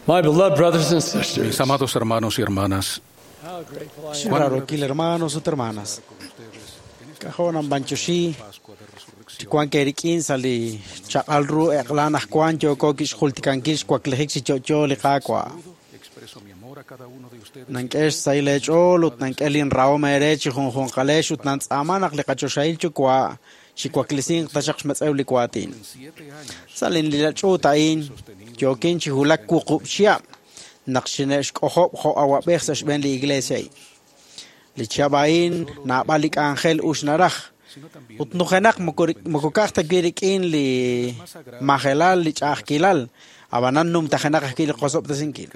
My beloved brothers and Mis sisters, amados hermanos y hermanas, Shirarokil hermanos y hermanas. Cajonan banchoshi. Chicuan kerikin sali chakalru eklanah kwan yo kokis hultikankish kwaklehik si chocho likakwa. Nankesh sailech olut nankelin rao merech hon kaleshut nants amanak likachoshail chukwa. Chikwaklisin tashaksh matsauli kwatin. Salin lilachutain jokin chihulak kukupshia. Nakshinesh kohop ho awabexash ben li iglesia. Lichabain na balik angel usnarach. Utnukenak mukukakta girikin li mahelal li chakilal. Abananum takenak akil kosop tasinkin.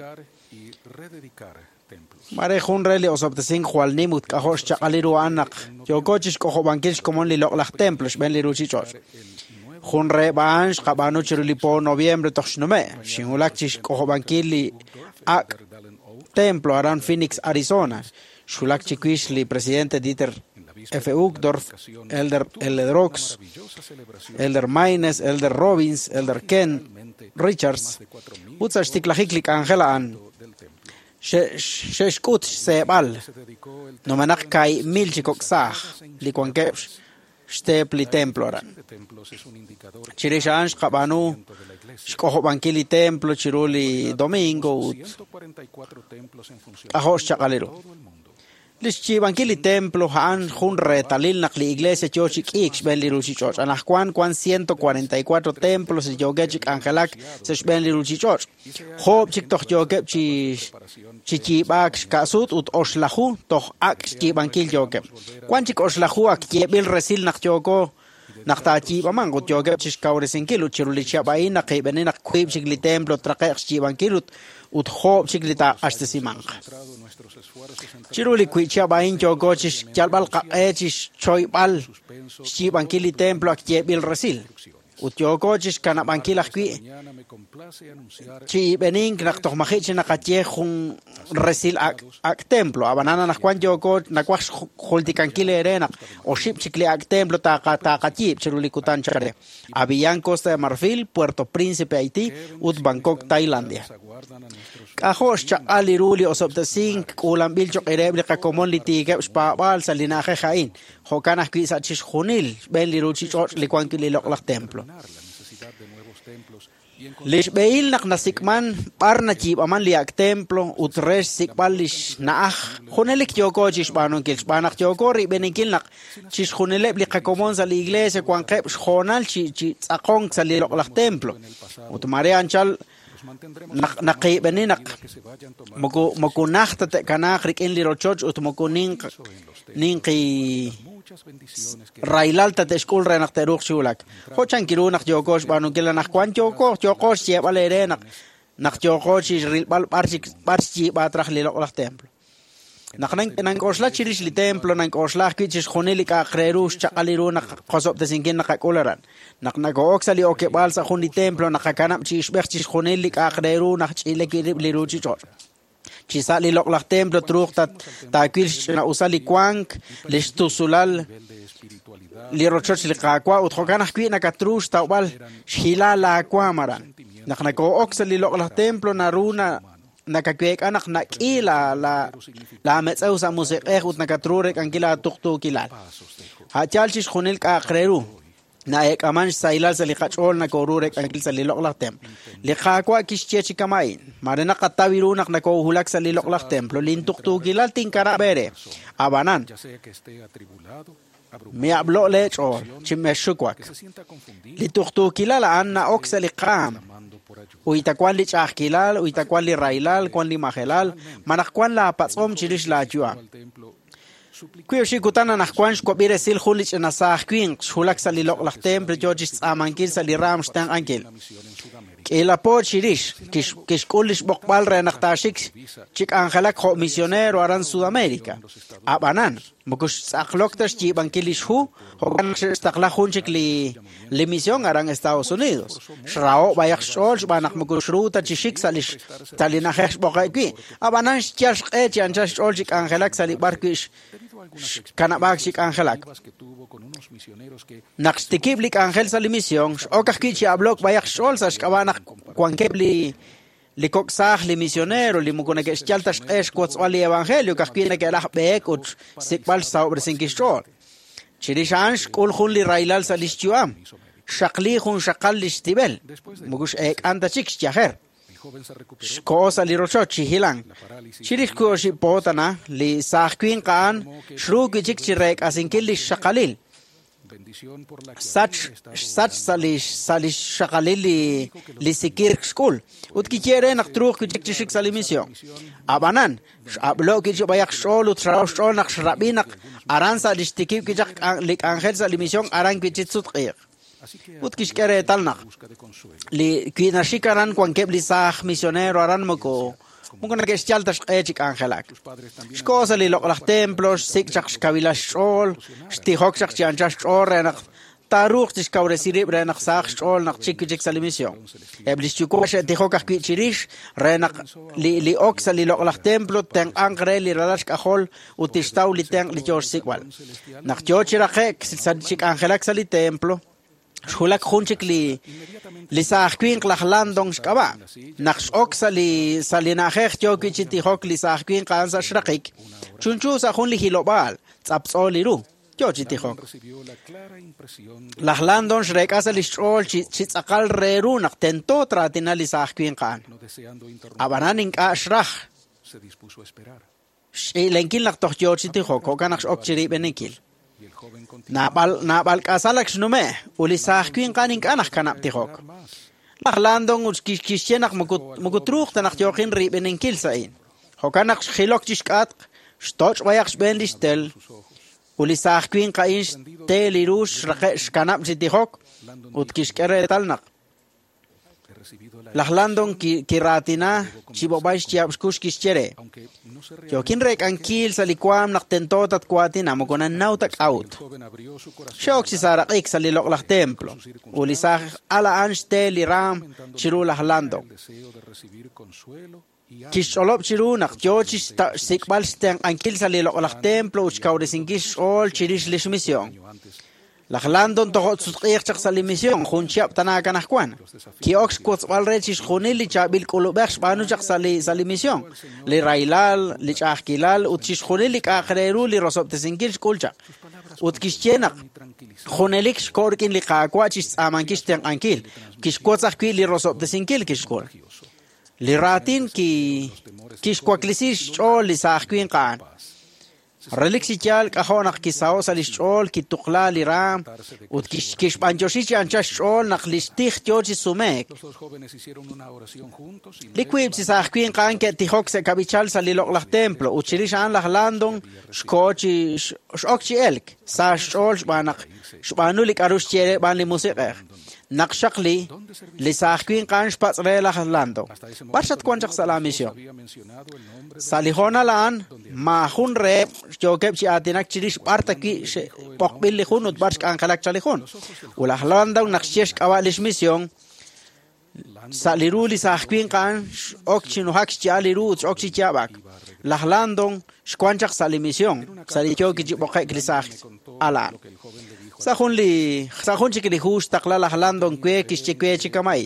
Mare junre li osop tasink hualnimut kahosh chakaliru anak. Yokochish kohobankish komon li loklach templos ben li ruchichos. Junre baansh kabanu chirulipo noviembre toxnume. Shinulakchish kohobankil li ak templo aran Phoenix, Arizona. Shulak chiquish li presidente Dieter F. Uchtdorf, Elder Rox, Elder Maynes, Elder Robbins, Elder Ken Richards. Utsash tiklahiklik Angela an. Sheshkut sebal. Nomanak kai milchikok sah. Likwankepsh. Stepli templo aran. Chirishansh kabanu. Shkohobankili templo chiruli domingo. Ahosh chakalero. Lischibankili templo han junre talil nakli iglesia chochik ix ben liruchichoch. Anahkwan 144 templos se yogechik angelak se ben liruchichoch. Hob chik toch yogep chichibak kasut ut oslahu toch ak chibankil yogep. Kwanchik oslahu ak yebil resil nak yogo naktachi bamang ut yogep chishkauresinkilu chirulichia bain nakibeni nakwib chikli templo traqex chibankilut ut hob chiklita ashtesimang. Chiruli kuicha bain jogochis chalbal qaechis choybal chibankili templo akyebil resil. Ut jogochis kanabankil akwi. Chi benin naktoh mahich nakatiehun resil ak templo. Abanana nakwan jogo nakwax hultikankile erenak o ship chikli ak templo takatip chiruli kutan chare. Avian Costa de Marfil, Puerto Príncipe, Haití, ut Bangkok, Tailandia. Kahosh chakali ruli osoptasink ulam bilchok erebli kakomon litigep spabal sa linaje jain. Hokanah kwisa chis junil ben liruchichot likwankili loklak templo. Lishbeil nak nasikman parna chib aman liak templo utresh sikbal lish naach junelik yoko chis banon kil banak yoko ri beninkil nak chis junelep likakomon sa iglesia kwankep jonal chi tsakong sa loklak templo. Utumare anchal naki beninak moku nachta te kanakrik in lirochoch ut moku ninki railalta te skul renak te ruk shulak hochan kirunak jokosh banu kila nak kwan jokosh yebale nak jokosh rilbal barchi batrach lilok templo nang kosla chirish li templo nang kosla kichis khonilik akrerush chakaliru nak qosop te sinkin nakakularan nak oksali oke balsa khuni templo nakakanap chis berchis khonilik akreru nak chileki liruchi chor chisali lok templo truqtat takilsh na usali kwank listusulal lirochoch liqaqwa uthokanah kwi nakatrush tawbal shilala kwamaran nak oksali lok templo naruna nakakwek anak nakila la metsaw sa musiqeh ut nakatrurek angkila tuktu kilal hachalchis khunil ka akreru na ek aman sailal sa liqachol nakorurek angkil sa liloklak templo liqaqwa kishchechi kamain marena qatawirunak nakohulak sa liloklak templo lintuktu kilal tinkara bere abanan mi hablo lecho chimeshukwak lituktu kilal anna oksa liqam Uitakwan li chakilal, uitakwan li railal, kwan li mahelal, manakwan la patsom chirish la jua. Kuyo shikutana nakwan shkobire sil hulich nasah kwing, shulak sa lilok lak temple, jojis amankil sa liram shtang ankil. Kila po chirish, kishkulish bokbal re naktashik, chik angelak ho misionero aran Sudamérica. Abanan, mukush sakloktas chib ankilish hu, hogan staklahun chik li misión aran Estados Unidos. Shrao bayak shol, banak mukush ruta chishik salish, talinahesh bokayki. Abanan shchash echi anchash shol chik angelak salibarkish, kanabak chik angelak. Nakstikiblik angel sa li misión, okakkichi ablok bayak shol sa shkabanak kwankebli li coxaj li misionero li mukuna que chaltas es quots ali evangelio que quina que la beek ut sikbal sauber sinkishol chirishansh kul khun li railal salistuam shaqli khun shaqal listibel mugush ek anta chik chaher cosa li rocho chihilang chiris ko shi potana li sahquin qan shruk chik chirek asinkil li shaqalil sach salish shaqalil li sikir school ut ki quiere nak truq chik chik salimission abanan ablo ki bayak shol ut shol nak shrabinak aransa listikib ki jak lik angel salimission aran ki chitsut qir ut ki shkere talnak li kina shikaran kwan keb li sah misionero aran moko mukuna que chaltas echik angelak shkosa li loqlach templos sik chak kabila shol shtihok chak chanchas shol renak taruch tis kauresiri renak sah shol nak chik chik salimission eblis chuko she tihok ak chirish renak li oxa li loqlach templo ten angre li ralash kahol utistau li ten li jor sikwal nak jochira khek chik angelak sali templo shulak khunchik li sahquin qlahlandong shkaba naqsh oxa li salinajej joki chitihok li sahquin qansa shraqik chunchu sa khun li hilobal tsapsoliru jochitihok lahlandong shrekasa li shol chitsaqal reru naqtento tratina li sahquin qan abananin ka shraj lenkil naqtoj jochitihok kanaqsh okchiri benikil nabal kasalak shnume uli sahquin qanin kanak kanap tihok lahlandong kishchenak mukutruq tanak joqin ribenin kilsain hokanak khilok chishkat shtoch wayak shben listel uli sahquin qain telirush raqesh kanap chitihok ut kishkere talnak lahlandong kiratina chibobaish chiabshkush kishchere jokin rek ankil salikwam naqtentotat kwatina mokonan nautak out shok sisaraqik salilok lah templo ulisaj ala anshte liram chiru lahlandong kisholob chiru naq jochis sikbal sten ankil salilok lah templo uchkauresingish ol chirish lishmission lahlandon tohot sutqiyaq chaq salimission khunchap tanaka nahkwan ki ox quots walrechis khunili chabil kulubax banu chaq salimission li railal li chaqilal utchis khunili qaqreru li rosobtesinkil kulcha utkishchenak khunelik shkorkin li qaqwachis amankish ten ankil kish quotsaq ki li rosobtesinkil kishkor li ratin ki kish kwaklisish chol li sahquin qan relixichal kahonak kisao salishol kituqla liram ut kish panjoshichi anchashol naqlishtih jochi sumek liquib si sahquin qan ke tihok se kabichal salilok lah templo uchirish an lahlandong shkochi shokchi elk sa shol shbanak shbanulik arush chere ban li musiqer naqshaqli li sahquin qan shpatsre lahlando barshat kwanchaq salamisyo salihona lan ma hun re jokeb chi atinak chirish parta ki pokbil li hunut barsh anqalak chalihun ulahlando naqshesh qawalish mission saliru li sahquin qan okchinu hak chaliru okchi chabak lahlandong shkwanchaq salimission salichoki chibokek li sah alan Sahun chikili hus takla lahlandong kwe kishchikwe chikamay.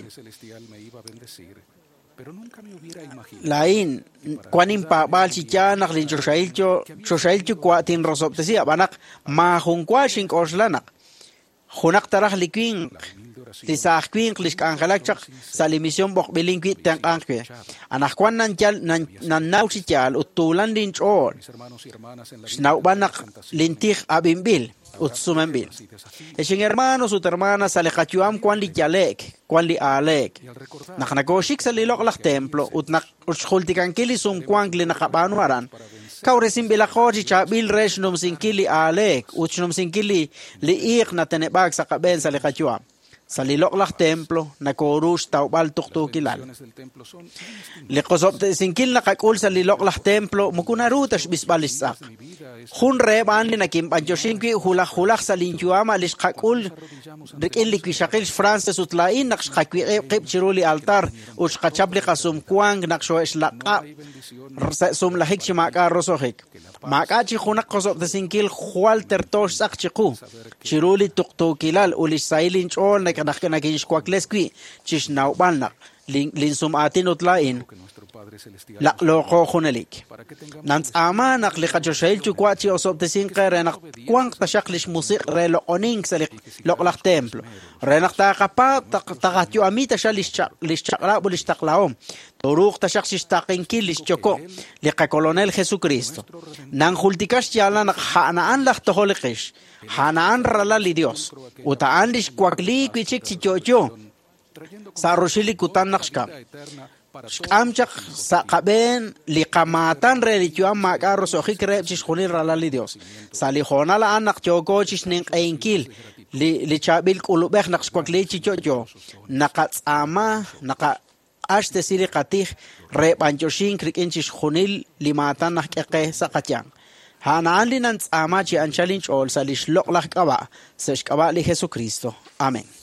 Lain kwanin pa bal chicha naklin choshailcho kwatin rosobtesi abanak mahungkwa shink oslanak. Hunak tarah likwing tisahkwing klish angelak chak salimission bok bilingkwi tang ankwe. Anak kwan nan naw chichal utulan din chol. Snaubanak lintih abimbil. Utsumembil. Eshin hermanos ut hermanas salekachuam kwan li yalek, kwan li alek. Naknakoshik salilok lah templo ut nak uchultikankili sum kwan li nakabanu aran. Kauresim bilakoji chabil resh num sinkili alek, uchnum sinkili li ik na tenebag sa kaben salekachuam. Salilok lah templo nakorush taubal tuktukilal. Liqosob sinkil nakakul salilok lah templo mukunarutash bisbalisak. Hun reban li nakim panjoshinkwi hulak salinchuama lish kakul rikin likwi shakil Frances utlain naksh kakwi qib chiruli altar ush kachabli kasum kuang nakshoesh laqa sum lahik chimaka rosohik. Maka chi hunak kosob sinkil khwal tertosh sak chiku chiruli tuktukilal ulish sailin chol nakanakin squaklesqui chisnaubalnak linsum atinutlain la loco hunelik nants ama naklikajoshail chukwachi osobtesin qerenak kwang tashaklish musik relo oning salik loklak templo renak takapa takatyo amita lishchakla bulistaklaom turuk tashakshistakin kilis choko lika kolonel Jesucristo nang hultikash yala nak hanaan lak toholikish hanaan rala li Dios utaan lish kwakli kwichik chichocho sa roshili kutan nakshkam Amchak sa kaben likamatan religion makaro sohi krep chishkhuni ralali Dios. Salihona la anak chogo chishning einkil li chabil kulubek nakshkwakli chichocho. Nakatsama naka ashte sili katih rep anchoshin krikin chishkhunil limatan nakeke sa katyang. Hanaan li nantsama chi anchalin chol sa lishlok lakaba sa shkaba li Jesucristo. Amen.